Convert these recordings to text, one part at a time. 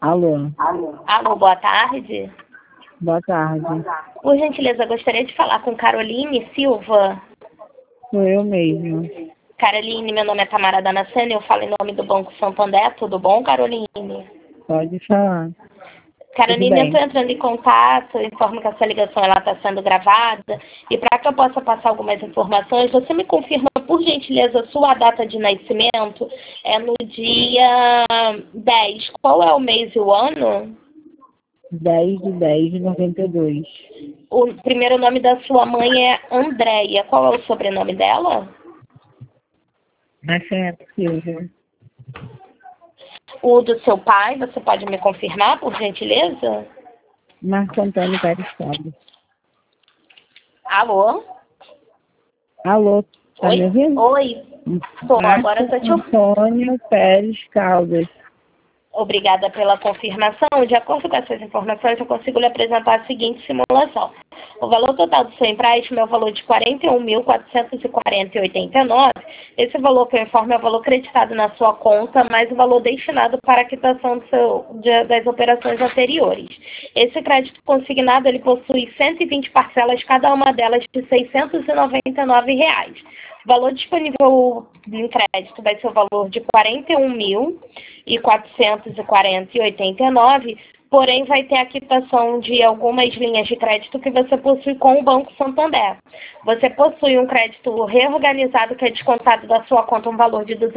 Alô, Alô, boa tarde. boa tarde. Por gentileza, gostaria de falar com Caroline Silva. Sou eu mesmo. Caroline, meu nome é Tamara Damasceno, eu falo em nome do Banco Santander. Tudo bom, Caroline? Pode falar. Caroline, eu Tudo estou bem. entrando em contato, informo que essa ligação está sendo gravada. E para que eu possa passar algumas informações, você me confirma, por gentileza, sua data de nascimento? É no dia 10. Qual é o mês e o ano? 10/10/92. O primeiro nome da sua mãe é Andréia. Qual é o sobrenome dela? Nascimento Silva. O do seu pai, você pode me confirmar, por gentileza? Marco Antônio Pérez Caldas. Alô? Alô, tá me Oi? ouvindo? Oi. Tô, agora Marco eu tô te ouvindo. Antônio Pérez Caldas. Obrigada pela confirmação. De acordo com essas informações, eu consigo lhe apresentar a seguinte simulação. O valor total do seu empréstimo é o valor de R$ 41.440,89. Esse valor que eu informo é o valor creditado na sua conta, mais o valor destinado para a quitação das operações anteriores. Esse crédito consignado ele possui 120 parcelas, cada uma delas de R$ 699. O valor disponível em crédito vai ser o valor de R$ 41.440,89, porém vai ter a quitação de algumas linhas de crédito que você possui com o Banco Santander. Você possui um crédito reorganizado que é descontado da sua conta um valor de R$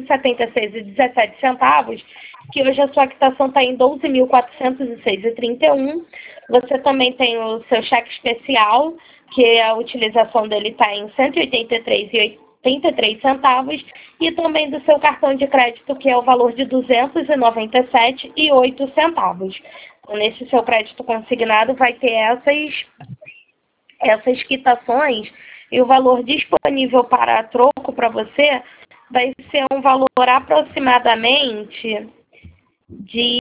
276,17, que hoje a sua quitação está em R$ 12.406,31. Você também tem o seu cheque especial, que a utilização dele está em R$ 183,83, e também do seu cartão de crédito, que é o valor de R$ 297,08. Então, nesse seu crédito consignado vai ter essas quitações, e o valor disponível para troco para você vai ser um valor aproximadamente de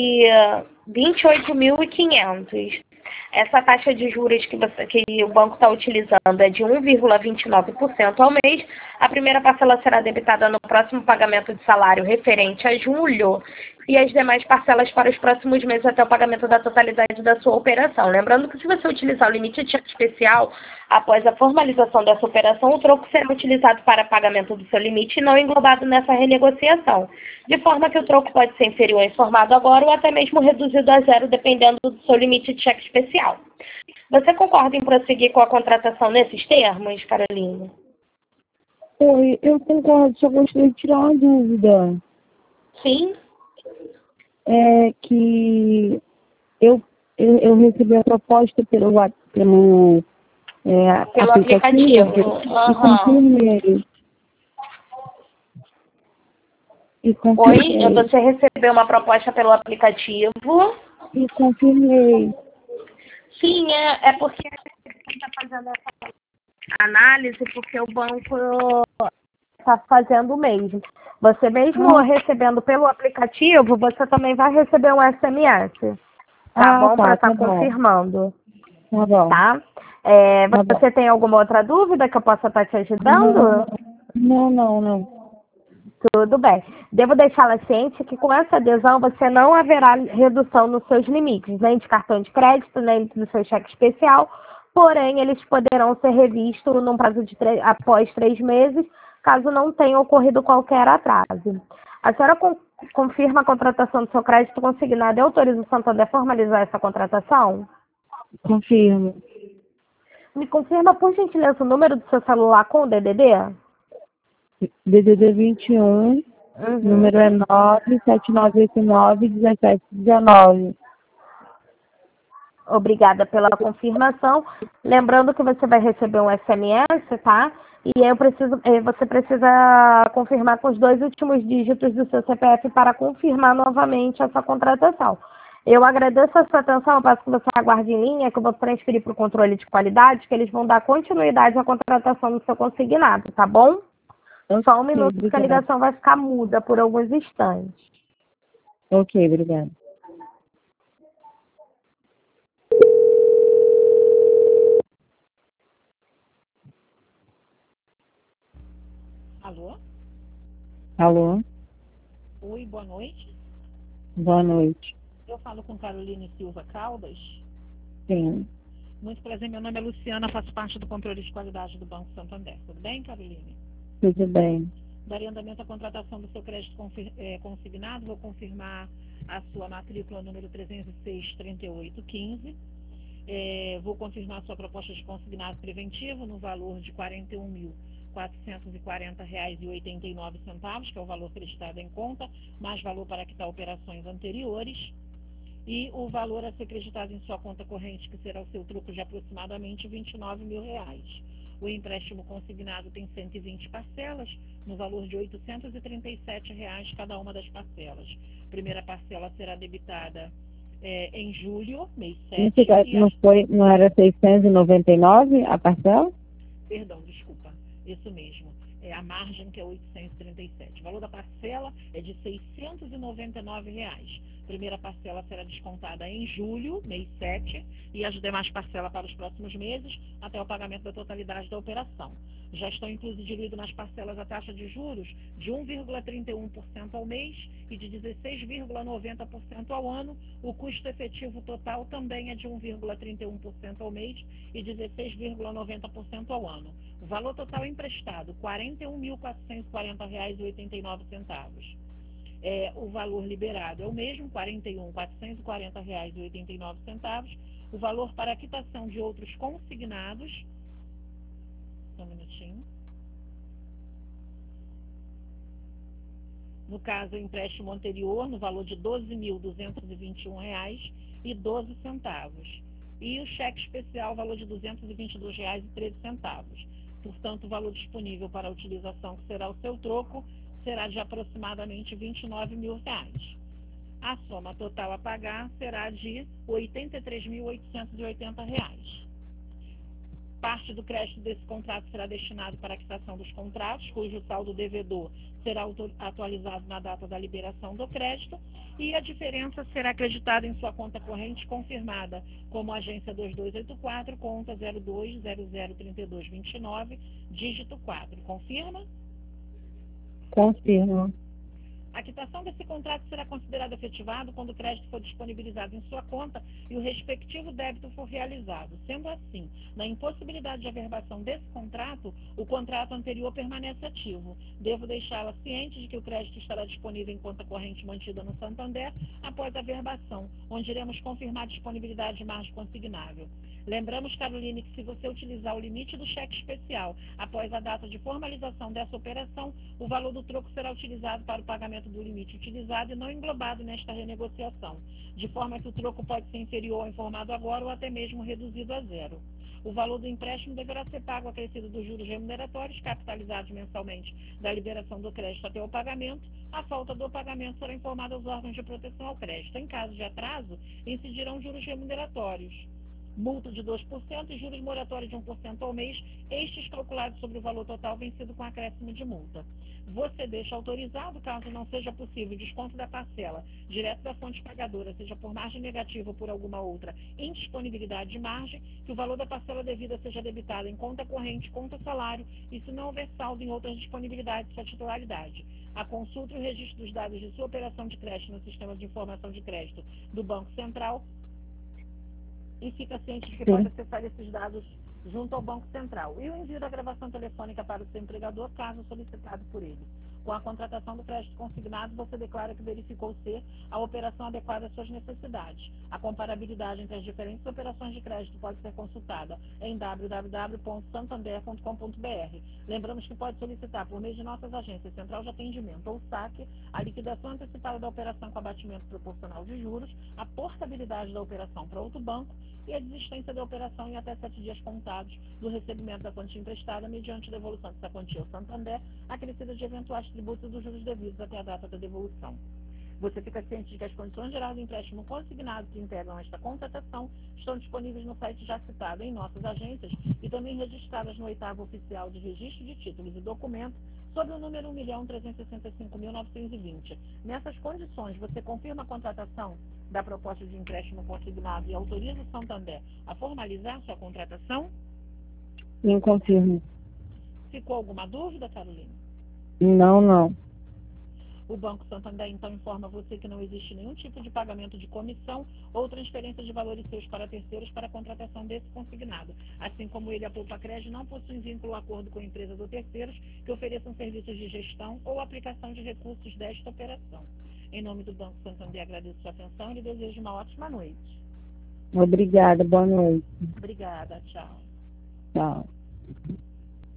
28.500. Essa taxa de juros que o banco está utilizando é de 1,29% ao mês. A primeira parcela será debitada no próximo pagamento de salário referente a julho, e as demais parcelas para os próximos meses até o pagamento da totalidade da sua operação. Lembrando que se você utilizar o limite de cheque especial, após a formalização dessa operação, o troco será utilizado para pagamento do seu limite e não englobado nessa renegociação, de forma que o troco pode ser inferior ao informado agora ou até mesmo reduzido a zero, dependendo do seu limite de cheque especial. Você concorda em prosseguir com a contratação nesses termos, Carolina? Oi, eu concordo, só gostaria de tirar uma dúvida. Sim? É que eu recebi a proposta pelo Pelo aplicativo aplicativo. e Aham. confirmei. E Oi, confirmei. você recebeu uma proposta pelo aplicativo? E confirmei. Sim, é porque a gente está fazendo essa análise porque o banco está fazendo o mesmo. Você mesmo Ah, recebendo pelo aplicativo, você também vai receber um SMS, tá bom? Para estar tá bom. confirmando, Tá bom. tá? Tá bom. Você tem alguma outra dúvida que eu possa estar te Não, ajudando? não. Tudo bem. Devo deixá-la ciente que com essa adesão você não haverá redução nos seus limites, nem de cartão de crédito, nem do seu cheque especial, porém eles poderão ser revistos num prazo de após 3 meses, caso não tenha ocorrido qualquer atraso. A senhora confirma a contratação do seu crédito consignado e autoriza o Santander a formalizar essa contratação? Confirmo. Me confirma, por gentileza, o número do seu celular com o DDD? DDD 21, Uhum. número é 979891719. Obrigada pela confirmação. Lembrando que você vai receber um SMS, tá? E você precisa confirmar com os 2 últimos dígitos do seu CPF para confirmar novamente essa contratação. Eu agradeço a sua atenção, eu peço que você aguarde em linha, que eu vou transferir para o controle de qualidade, que eles vão dar continuidade à contratação do seu consignado, tá bom? Ok, Só um minuto que a obrigada. ligação vai ficar muda por alguns instantes. Ok, obrigada. Alô? Alô, Oi, boa noite. boa noite. Eu falo com Caroline Silva Caldas. Sim. Muito prazer, meu nome é Luciana, faço parte do controle de qualidade do Banco Santander. Tudo bem, Caroline? Tudo bem. Daria andamento à contratação do seu crédito consignado, vou confirmar a sua matrícula número 306-3815. Vou confirmar a sua proposta de consignado preventivo no valor de R$ 41.440,89, que é o valor acreditado em conta, mais valor para quitar operações anteriores, e o valor a ser acreditado em sua conta corrente, que será o seu troco de aproximadamente R$ 29 mil. O empréstimo consignado tem 120 parcelas, no valor de R$ 837 cada uma das parcelas. A primeira parcela será debitada em julho, mês 7. Não era 699 a parcela? Perdão, desculpa, isso mesmo. A margem, que é 837. O valor da parcela é de R$ 699. A primeira parcela será descontada em julho, mês 7, e as demais parcelas para os próximos meses, até o pagamento da totalidade da operação. Já estão incluídos diluído nas parcelas a taxa de juros de 1,31% ao mês e de 16,90% ao ano. O custo efetivo total também é de 1,31% ao mês e 16,90% ao ano. O valor total emprestado, R$ 41.440,89. O valor liberado é o mesmo, R$ 41.440,89. O valor para quitação de outros consignados, só um minutinho. No caso, o empréstimo anterior, no valor de R$ 12.221,12. E o cheque especial, valor de R$ 222,13. Portanto, o valor disponível para a utilização, que será o seu troco, será de aproximadamente R$ 29 mil. A soma total a pagar será de R$ 83.880. Parte do crédito desse contrato será destinado para a quitação dos contratos, cujo saldo devedor será atualizado na data da liberação do crédito, e a diferença será acreditada em sua conta corrente confirmada como agência 2284, conta 02003229, dígito 4. Confirma? Confirmo. A quitação desse contrato será considerada efetivado quando o crédito for disponibilizado em sua conta e o respectivo débito for realizado. Sendo assim, na impossibilidade de averbação desse contrato, o contrato anterior permanece ativo. Devo deixá-la ciente de que o crédito estará disponível em conta corrente mantida no Santander após a averbação, onde iremos confirmar a disponibilidade de margem consignável. Lembramos, Caroline, que se você utilizar o limite do cheque especial após a data de formalização dessa operação, o valor do troco será utilizado para o pagamento do limite utilizado e não englobado nesta renegociação, de forma que o troco pode ser inferior ao informado agora ou até mesmo reduzido a zero. O valor do empréstimo deverá ser pago acrescido dos juros remuneratórios, capitalizados mensalmente da liberação do crédito até o pagamento. A falta do pagamento será informada aos órgãos de proteção ao crédito. Em caso de atraso, incidirão juros remuneratórios, multa de 2% e juros moratórios de 1% ao mês, estes calculados sobre o valor total vencido com acréscimo de multa. Você deixa autorizado, caso não seja possível, o desconto da parcela direto da fonte pagadora, seja por margem negativa ou por alguma outra indisponibilidade de margem, que o valor da parcela devida seja debitado em conta corrente, conta salário, e se não houver saldo em outras disponibilidades, sua titularidade. A consulta e o registro dos dados de sua operação de crédito no sistema de informação de crédito do Banco Central, e fica ciente de que pode acessar esses dados junto ao Banco Central. E o envio da gravação telefônica para o seu empregador, caso solicitado por ele. Com a contratação do crédito consignado, você declara que verificou ser a operação adequada às suas necessidades. A comparabilidade entre as diferentes operações de crédito pode ser consultada em www.santander.com.br. Lembramos que pode solicitar, por meio de nossas agências Central de Atendimento ou SAC, a liquidação antecipada da operação com abatimento proporcional de juros, a portabilidade da operação para outro banco e a desistência da operação em até 7 dias contados do recebimento da quantia emprestada mediante devolução dessa quantia ao Santander, acrescida de eventuais tributos dos juros devidos até a data da devolução. Você fica ciente de que as condições gerais do empréstimo consignado que integram esta contratação estão disponíveis no site já citado em nossas agências e também registradas no 8º Oficial de Registro de Títulos e Documentos, sob o número 1.365.920. Nessas condições, você confirma a contratação da proposta de empréstimo consignado e autoriza o Santander a formalizar sua contratação? Sim, confirmo. Ficou alguma dúvida, Carolina? Não. O Banco Santander, então, informa você que não existe nenhum tipo de pagamento de comissão ou transferência de valores seus para terceiros para a contratação desse consignado. Assim como ele, a Poupa-Cred não possui vínculo ou acordo com empresas ou terceiros que ofereçam serviços de gestão ou aplicação de recursos desta operação. Em nome do Banco Santander, agradeço sua atenção e lhe desejo uma ótima noite. Obrigada, boa noite. Obrigada, tchau. Tchau.